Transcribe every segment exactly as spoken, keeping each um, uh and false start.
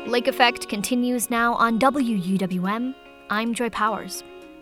Lake Effect continues now on W U W M. I'm Joy Powers.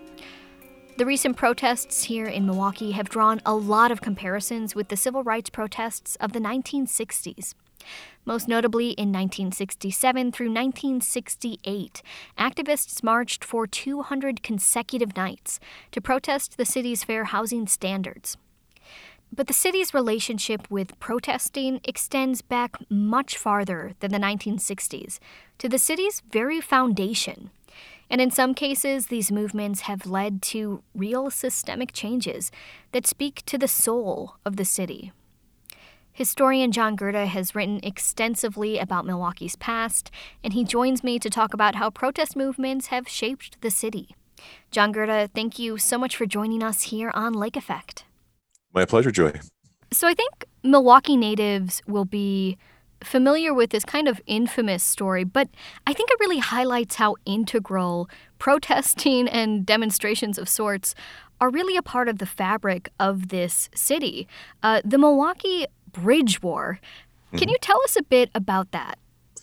The recent protests here in Milwaukee have drawn a lot of comparisons with the civil rights protests of the nineteen sixties. Most notably, in nineteen sixty-seven through nineteen sixty-eight, activists marched for two hundred consecutive nights to protest the city's fair housing standards. But the city's relationship with protesting extends back much farther than the nineteen sixties, to the city's very foundation. And in some cases, these movements have led to real systemic changes that speak to the soul of the city. Historian John Gerda has written extensively about Milwaukee's past, and he joins me to talk about how protest movements have shaped the city. John Gerda, thank you so much for joining us here on Lake Effect. My pleasure, Joy. So I think Milwaukee natives will be familiar with this kind of infamous story, but I think it really highlights how integral protesting and demonstrations of sorts are really a part of the fabric of this city. Uh, the Milwaukee Bridge War. Can mm-hmm. you tell us a bit about that?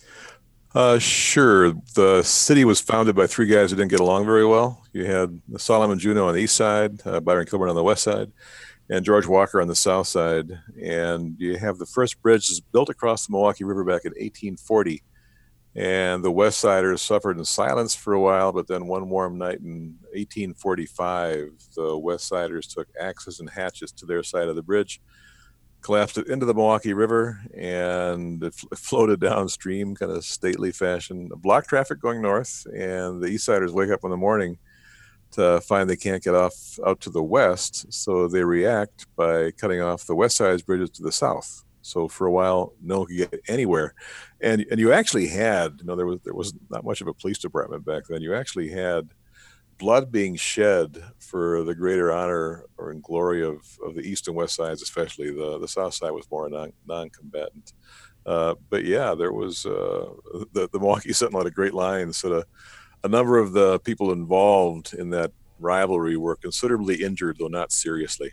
Uh, sure. The city was founded by three guys who didn't get along very well. You had Solomon Juneau on the east side, uh, Byron Kilbourne on the west side, and George Walker on the south side. And you have the first bridge is built across the Milwaukee River back in eighteen forty. And the West Siders suffered in silence for a while, but then one warm night in eighteen forty-five, the West Siders took axes and hatchets to their side of the bridge, collapsed it into the Milwaukee River, and it floated downstream, kind of stately fashion, block traffic going north. And the East Siders wake up in the morning to find they can't get off out to the west, so they react by cutting off the West Side's bridges to the south. So for a while, no one could get anywhere, and and you actually had, you know, there was there was not much of a police department back then. You actually had blood being shed for the greater honor or in glory of, of the east and west sides, especially. The the south side was more non non-combatant. Uh, but yeah, there was uh, the the Milwaukee Sentinel had a great line. So the, a number of the people involved in that rivalry were considerably injured, though not seriously.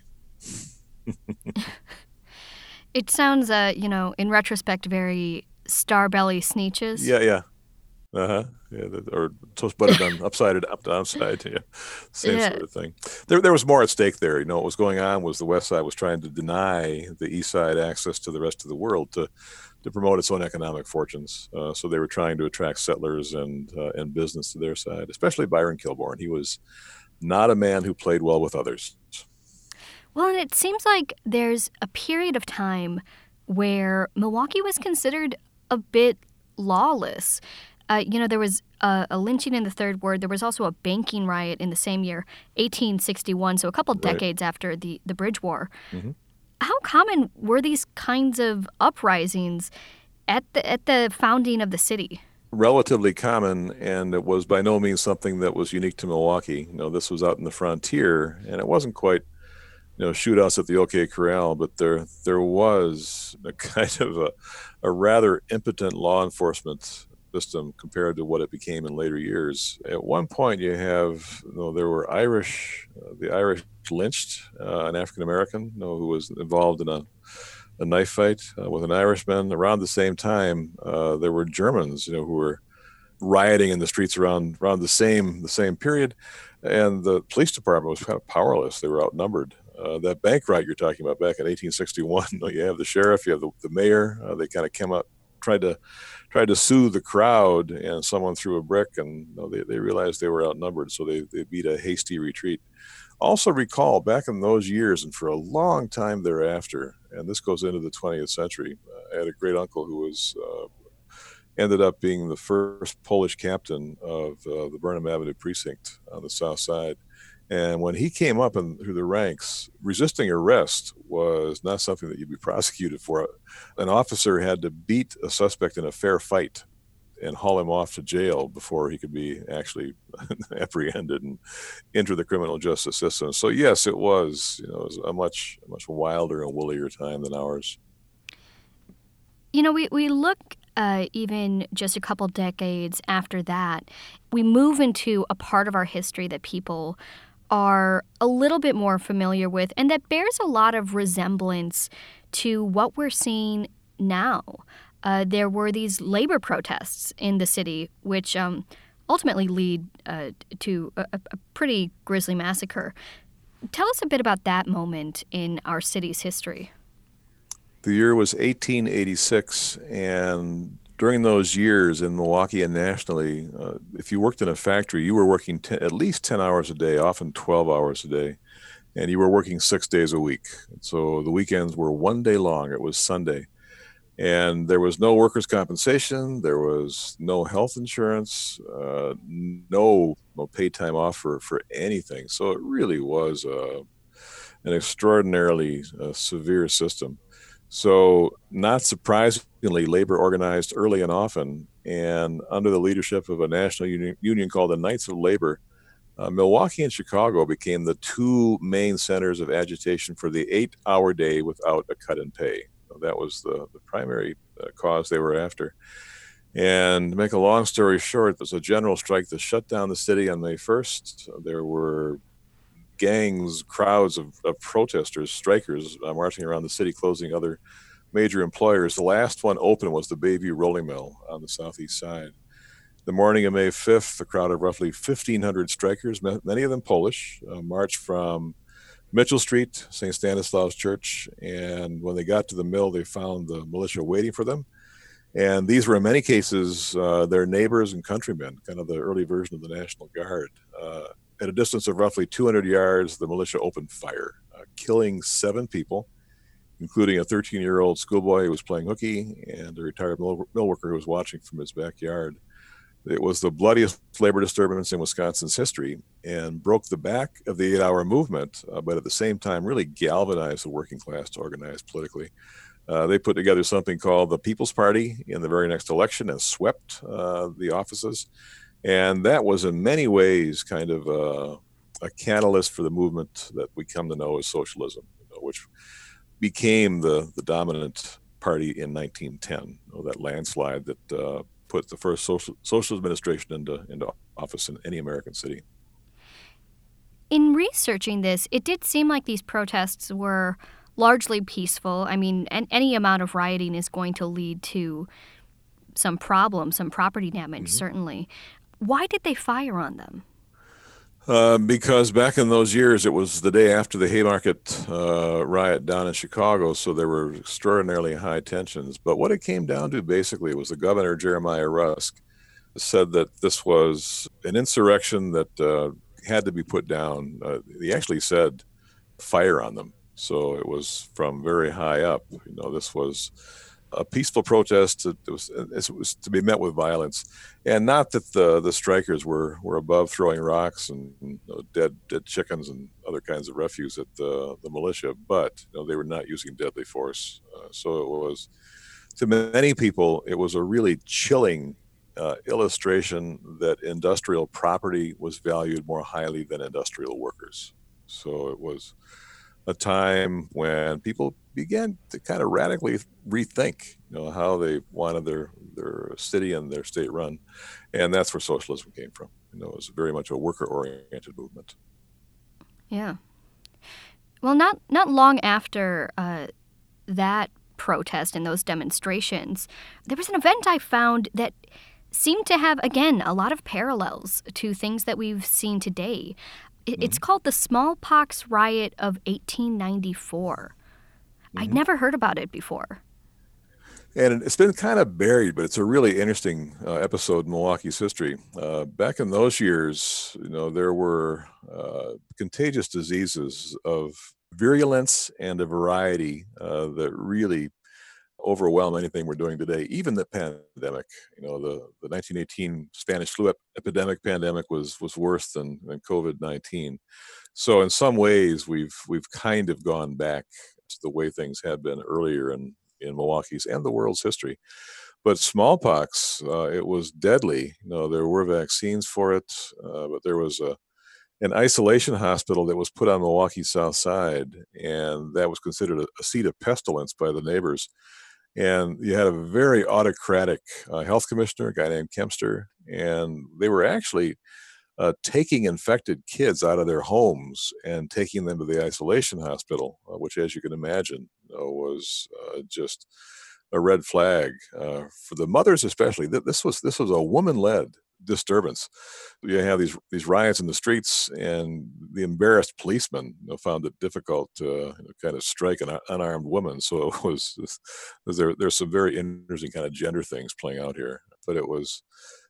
It sounds, uh, you know, in retrospect, very Starbelly Sneetches. Yeah, yeah. Uh-huh. Yeah, or toast buttered on upside and up downside. Yeah. Same yeah. sort of thing. There there was more at stake there. You know, what was going on was the West Side was trying to deny the East Side access to the rest of the world to to promote its own economic fortunes. Uh, so they were trying to attract settlers and uh, and business to their side, especially Byron Kilbourne. He was not a man who played well with others. Well, and it seems like there's a period of time where Milwaukee was considered a bit lawless. Uh, you know, there was a, a lynching in the Third Ward. There was also a banking riot in the same year, eighteen sixty-one, so a couple right. decades after the, the Bridge War. Mm-hmm. How common were these kinds of uprisings at the at the founding of the city? Relatively common, and it was by no means something that was unique to Milwaukee. You know, this was out in the frontier, and it wasn't quite, you know, shootouts at the OK Corral, but there there was a kind of a, a rather impotent law enforcement system compared to what it became in later years. At one point, you have, you know, there were Irish, uh, the Irish lynched uh, an African American, you know, who was involved in a, a knife fight uh, with an Irishman. Around the same time, uh, there were Germans, you know, who were rioting in the streets around around the same the same period, and the police department was kind of powerless. They were outnumbered. Uh, that bank riot you're talking about back in eighteen sixty-one, you know, you have the sheriff, you have the, the mayor. Uh, they kind of came out, tried to tried to soothe the crowd, and someone threw a brick, and you know, they, they realized they were outnumbered, so they, they beat a hasty retreat. Also recall, back in those years and for a long time thereafter, and this goes into the twentieth century, uh, I had a great uncle who was uh, ended up being the first Polish captain of uh, the Burnham Avenue precinct on the south side. And when he came up in, through the ranks, resisting arrest was not something that you'd be prosecuted for. An officer had to beat a suspect in a fair fight and haul him off to jail before he could be actually apprehended and enter the criminal justice system. So yes, it was, you know, it was a much, much wilder and woollier time than ours. You know, we, we look uh, even just a couple decades after that, we move into a part of our history that people are a little bit more familiar with and that bears a lot of resemblance to what we're seeing now. uh, there were these labor protests in the city, which um, ultimately lead uh, to a, a pretty grisly massacre. Tell us a bit about that moment in our city's history. The year was eighteen eighty-six, and during those years in Milwaukee and nationally, uh, if you worked in a factory, you were working ten, at least ten hours a day, often twelve hours a day, and you were working six days a week. So the weekends were one day long. It was Sunday. And there was no workers' compensation. There was no health insurance, uh, no, no paid time off for, for anything. So it really was uh, an extraordinarily uh, severe system. So not surprisingly, labor organized early and often, and under the leadership of a national union, union called the Knights of Labor, uh, Milwaukee and Chicago became the two main centers of agitation for the eight-hour day without a cut in pay. That was the, the primary uh, cause they were after. And to make a long story short, there was a general strike that shut down the city on May first. There were gangs, crowds of, of protesters, strikers uh, marching around the city, closing other major employers. The last one open was the Bayview Rolling Mill on the southeast side. The morning of May fifth, a crowd of roughly fifteen hundred strikers, many of them Polish, uh, marched from Mitchell Street, Saint Stanislaus Church, and when they got to the mill, they found the militia waiting for them. And these were, in many cases, uh, their neighbors and countrymen, kind of the early version of the National Guard. Uh, at a distance of roughly two hundred yards, the militia opened fire, uh, killing seven people, including a thirteen-year-old schoolboy who was playing hooky and a retired mill, mill worker who was watching from his backyard. It was the bloodiest labor disturbance in Wisconsin's history and broke the back of the eight-hour movement, uh, but at the same time really galvanized the working class to organize politically. Uh, they put together something called the People's Party in the very next election and swept uh, the offices. And that was in many ways kind of a, a catalyst for the movement that we come to know as socialism, you know, which became the, the dominant party in nineteen ten, you know, that landslide that uh, put the first social, social administration into, into office in any American city. In researching this, it did seem like these protests were largely peaceful. I mean, an, any amount of rioting is going to lead to some problem, some property damage, mm-hmm. certainly. Why did they fire on them? Uh, because back in those years, it was the day after the Haymarket uh, riot down in Chicago, so there were extraordinarily high tensions. But what it came down to basically was the governor, Jeremiah Rusk, said that this was an insurrection that uh, had to be put down. Uh, he actually said fire on them. So it was from very high up. You know, this was a peaceful protest. It was, it was to be met with violence, and not that the the strikers were, were above throwing rocks and you know, dead dead chickens and other kinds of refuse at the the militia, but you know, they were not using deadly force. Uh, so it was, to many people, it was a really chilling uh, illustration that industrial property was valued more highly than industrial workers. So it was a time when people began to kind of radically rethink, you know, how they wanted their their city and their state run, and that's where socialism came from. You know, it was very much a worker-oriented movement. Yeah. Well, not not long after uh, that protest and those demonstrations, there was an event I found that seemed to have, again, a lot of parallels to things that we've seen today. It's called the Smallpox Riot of eighteen ninety-four. Mm-hmm. I'd never heard about it before. And it's been kind of buried, but it's a really interesting uh, episode in Milwaukee's history. Uh, back in those years, you know, there were uh, contagious diseases of virulence and a variety uh, that really overwhelm anything we're doing today, even the pandemic. You know, the, the nineteen eighteen Spanish flu ep- epidemic pandemic was was worse than, than COVID nineteen. So in some ways, we've we've kind of gone back to the way things had been earlier in, in Milwaukee's and the world's history. But smallpox, uh, it was deadly. You know, there were vaccines for it, uh, but there was a an isolation hospital that was put on Milwaukee's south side, and that was considered a, a seat of pestilence by the neighbors. And you had a very autocratic uh, health commissioner, a guy named Kempster, and they were actually uh, taking infected kids out of their homes and taking them to the isolation hospital, uh, which, as you can imagine, uh, was uh, just a red flag uh, for the mothers, especially. This was this was a woman-led disturbance. You have these these riots in the streets, and the embarrassed policemen, you know, found it difficult to, you know, kind of strike an unarmed woman. So it was, was there. There's some very interesting kind of gender things playing out here, but it was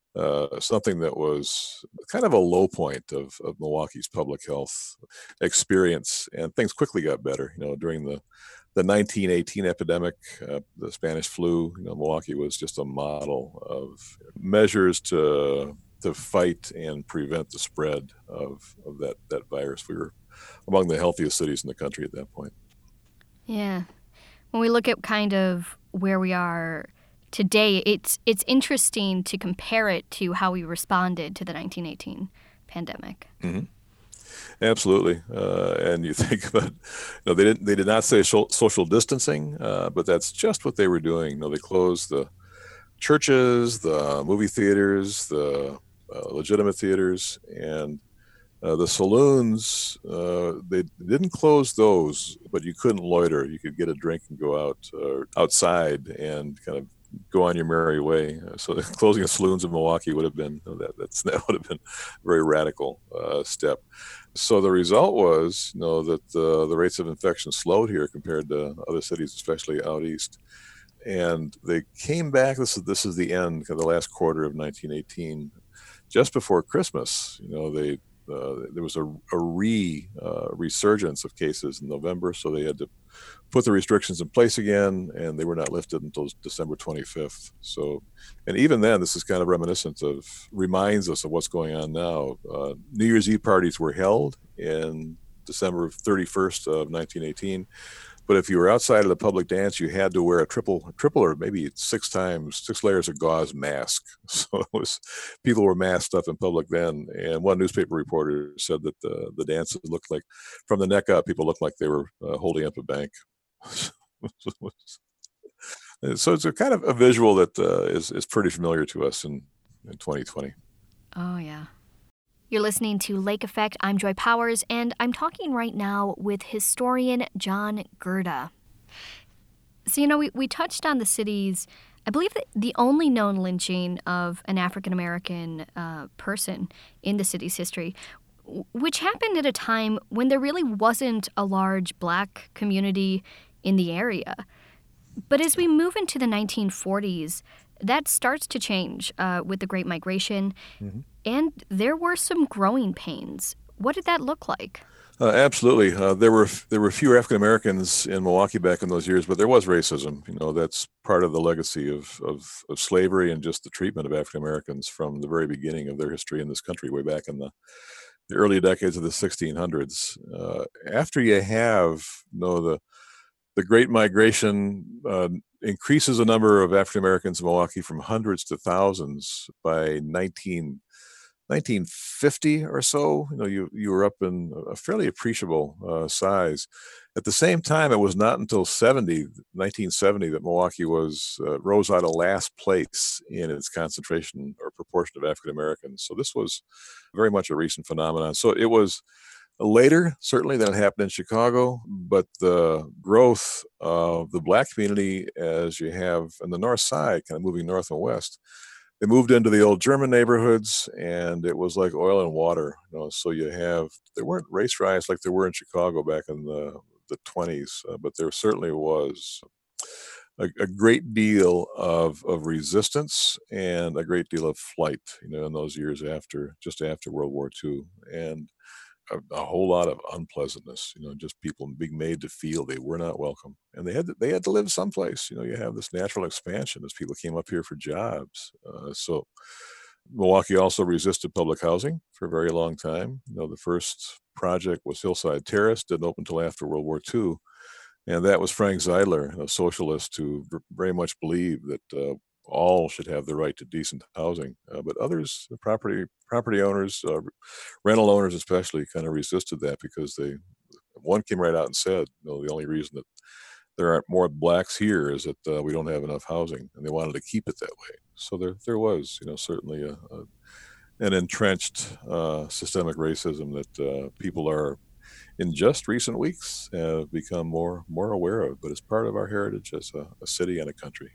uh, something that was kind of a low point of, of Milwaukee's public health experience, and things quickly got better. You know, during the the nineteen eighteen epidemic, uh, the Spanish flu, you know, Milwaukee was just a model of measures to to fight and prevent the spread of, of that, that virus. We were among the healthiest cities in the country at that point. Yeah. When we look at kind of where we are today, it's it's interesting to compare it to how we responded to the nineteen eighteen pandemic. Mm-hmm. Absolutely, uh, and you think about, you know, they didn't they did not say social distancing, uh, but that's just what they were doing. You know, they closed the churches, the movie theaters, the uh, legitimate theaters, and uh, the saloons. Uh, they didn't close those, but you couldn't loiter. You could get a drink and go out uh, outside and kind of go on your merry way. Uh, so the closing of saloons in Milwaukee would have been that that's that would have been a very radical uh, step. So the result was, you know, that uh, the rates of infection slowed here compared to other cities, especially out east. And they came back. This is this is the end, kind of the last quarter of nineteen eighteen, just before Christmas. You know, they uh, there was a, a re uh, resurgence of cases in November, so they had to put the restrictions in place again, and they were not lifted until December twenty-fifth. So, and even then, this is kind of reminiscent of, reminds us of what's going on now. Uh, New Year's Eve parties were held in December thirty-first of nineteen eighteen. But if you were outside of the public dance, you had to wear a triple, a triple or maybe six times, six layers of gauze mask. So it was, people were masked up in public then. And one newspaper reporter said that the, the dances looked like, from the neck up, people looked like they were uh, holding up a bank. So it's a kind of a visual that uh, is, is pretty familiar to us in, in twenty twenty. Oh, yeah. You're listening to Lake Effect. I'm Joy Powers, and I'm talking right now with historian John Gerda. So, you know, we, we touched on the city's, I believe that the only known lynching of an African-American uh, person in the city's history, which happened at a time when there really wasn't a large black community in the area. But as we move into the nineteen forties, that starts to change uh, with the Great Migration, mm-hmm. and there were some growing pains. What did that look like? Uh, absolutely. Uh, there were there were fewer African Americans in Milwaukee back in those years, but there was racism. You know, that's part of the legacy of, of, of slavery and just the treatment of African Americans from the very beginning of their history in this country, way back in the, the early decades of the sixteen hundreds. Uh, after you have, you know, the the Great Migration uh, increases the number of African Americans in Milwaukee from hundreds to thousands by nineteen fifty or so. You know, you you were up in a fairly appreciable uh, size. At the same time, it was not until nineteen seventy that Milwaukee was uh, rose out of last place in its concentration or proportion of African Americans. So this was very much a recent phenomenon. So it was later, certainly, than it happened in Chicago, but the growth of the black community, as you have in the north side, kind of moving north and west, they moved into the old German neighborhoods, and it was like oil and water. You know, so you have, there weren't race riots like there were in Chicago back in the, the twenties, uh, but there certainly was a, a great deal of, of resistance and a great deal of flight, you know, in those years after, just after World War Two. And A, a whole lot of unpleasantness, you know, just people being made to feel they were not welcome, and they had to, they had to live someplace. You know, you have this natural expansion as people came up here for jobs. Uh, so Milwaukee also resisted public housing for a very long time. You know, the first project was Hillside Terrace, didn't open until after World War Two, and that was Frank Zeidler, a socialist who very much believed that uh, all should have the right to decent housing, uh, but others, the property property owners, uh, rental owners especially, kind of resisted that because they, one came right out and said, you know, the only reason that there aren't more blacks here is that uh, we don't have enough housing, and they wanted to keep it that way. So there there was, you know, certainly a, a, an entrenched uh, systemic racism that uh, people are in just recent weeks have become more more aware of, but it's part of our heritage as a, a city and a country.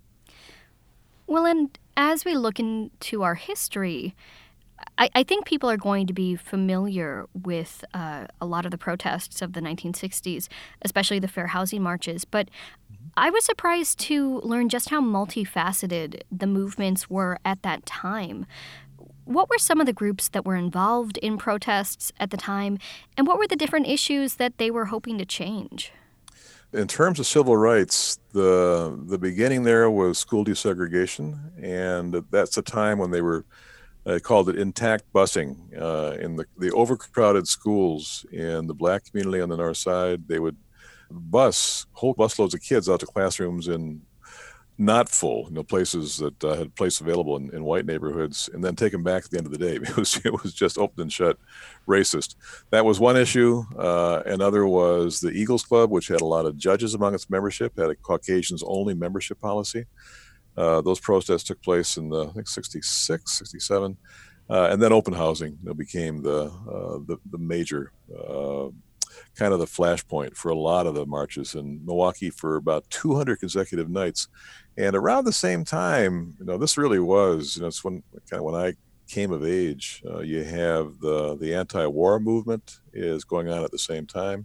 Well, and as we look into our history, I, I think people are going to be familiar with uh, a lot of the protests of the nineteen sixties, especially the fair housing marches. But I was surprised to learn just how multifaceted the movements were at that time. What were some of the groups that were involved in protests at the time, and what were the different issues that they were hoping to change? In terms of civil rights, the the beginning there was school desegregation, and that's a time when they were uh, called it intact busing. Uh, in the, the overcrowded schools in the black community on the north side, they would bus whole busloads of kids out to classrooms in not full, you know, places that uh, had place available in, in white neighborhoods, and then take them back at the end of the day. It was it was just open and shut racist. That was one issue. Uh, another was the Eagles Club, which had a lot of judges among its membership, had a Caucasians only membership policy. Uh, those protests took place in the, I think, sixty-six, sixty-seven. Uh, and then open housing, you know, became the, uh, the, the major uh, kind of the flashpoint for a lot of the marches in Milwaukee for about two hundred consecutive nights. And around the same time, you know, this really was, you know, it's when kind of when I came of age. Uh, you have the the anti-war movement is going on at the same time.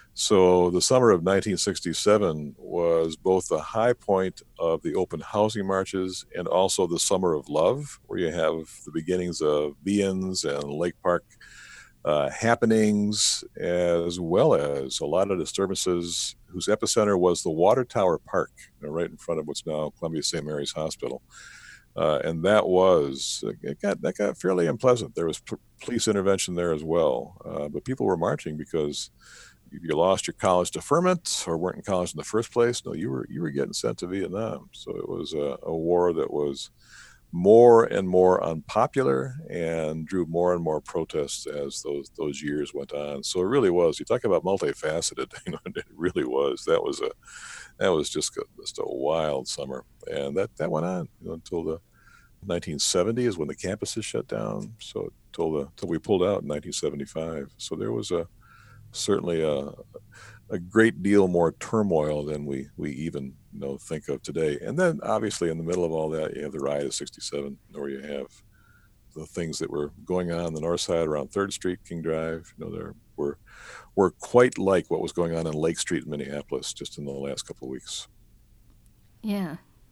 So the summer of nineteen sixty-seven was both the high point of the open housing marches and also the summer of love, where you have the beginnings of be-ins and Lake Park uh, happenings, as well as a lot of disturbances whose epicenter was the Water Tower Park, you know, right in front of what's now Columbia Saint Mary's Hospital. Uh, and that was, it got, that got fairly unpleasant. There was p- police intervention there as well. Uh, but people were marching because you lost your college deferment or weren't in college in the first place. No, you were you were getting sent to Vietnam. So it was a, a war that was more and more unpopular and drew more and more protests as those those years went on. So it really was. You talk about multifaceted. You know, it really was. That was a that was just a, just a wild summer, and that that went on, you know, until the nineteen seventy is when the campuses shut down. So till the till we pulled out in nineteen seventy-five. So there was a certainly a, a great deal more turmoil than we, we even you know think of today. And then obviously in the middle of all that, you have the riot of sixty-seven, where you have the things that were going on, on the north side around third Street, King Drive. You know, there were were quite like what was going on in Lake Street in Minneapolis just in the last couple of weeks. Yeah.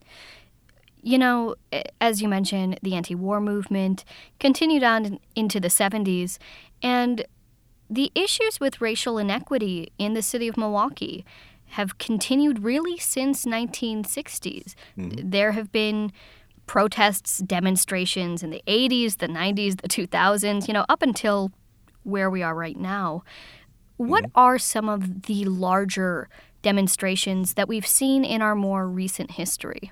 You know, as you mentioned, the anti-war movement continued on into the seventies, and the issues with racial inequity in the city of Milwaukee have continued really since nineteen sixties. Mm-hmm. There have been protests, demonstrations in the eighties, the nineties, the two thousands, you know, up until where we are right now. What mm-hmm. are some of the larger demonstrations that we've seen in our more recent history?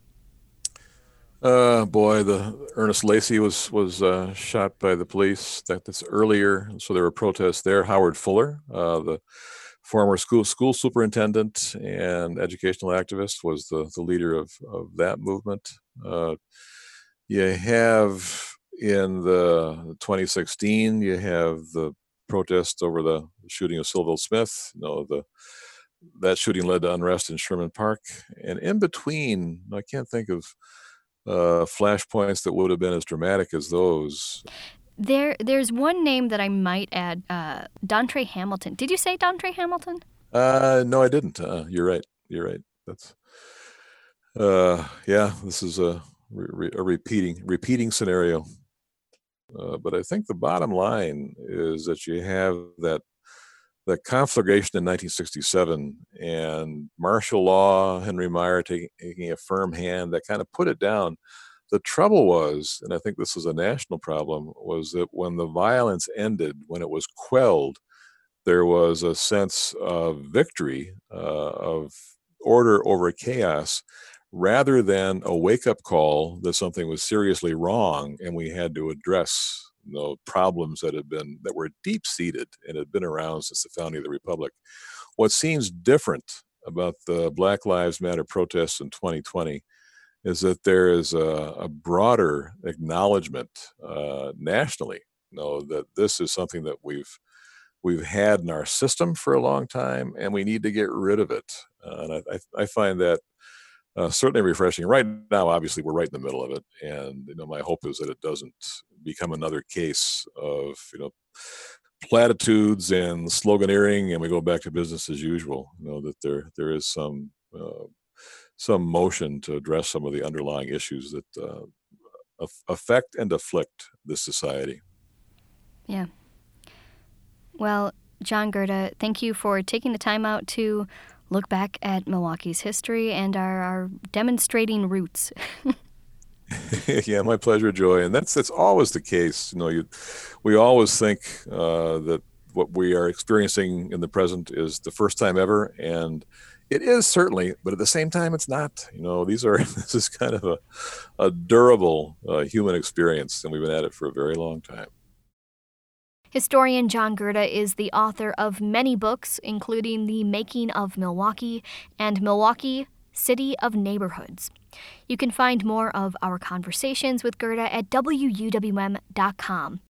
Uh, boy, the Ernest Lacey was was uh, shot by the police. That, that's earlier, so there were protests there. Howard Fuller, uh, the former school school superintendent and educational activist, was the, the leader of, of that movement. Uh, you have in the twenty sixteen, you have the protests over the shooting of Sylville Smith. You know, the that shooting led to unrest in Sherman Park, and in between, I can't think of Uh, flashpoints that would have been as dramatic as those. There, there's one name that I might add, uh, Dontre Hamilton. Did you say Dontre Hamilton? Uh, no, I didn't. Uh, you're right. You're right. That's, uh, yeah, this is a, re- a repeating, repeating scenario. Uh, but I think the bottom line is that you have that, the conflagration in nineteen sixty-seven and martial law, Henry Meyer taking, taking a firm hand that kind of put it down. The trouble was, and I think this is a national problem, was that when the violence ended, when it was quelled, there was a sense of victory, uh, of order over chaos, rather than a wake-up call that something was seriously wrong and we had to address you know, problems that had been that were deep-seated and had been around since the founding of the Republic. What seems different about the Black Lives Matter protests in twenty twenty is that there is a, a broader acknowledgement uh, nationally, you know, that this is something that we've we've had in our system for a long time, and we need to get rid of it. Uh, and I, I, I find that uh, certainly refreshing. Right now, obviously, we're right in the middle of it, and you know, my hope is that it doesn't become another case of you know platitudes and sloganeering, and we go back to business as usual. You know that there there is some uh, some motion to address some of the underlying issues that uh, af- affect and afflict this society. Yeah. Well, John Gerda, thank you for taking the time out to look back at Milwaukee's history and our, our demonstrating roots. Yeah, my pleasure, Joy. And that's that's always the case. You know, you we always think uh, that what we are experiencing in the present is the first time ever, and it is certainly. But at the same time, it's not. You know, these are this is kind of a a durable uh, human experience, and we've been at it for a very long time. Historian John Gerda is the author of many books, including The Making of Milwaukee and Milwaukee, City of Neighborhoods. You can find more of our conversations with Gerda at W U W M dot com.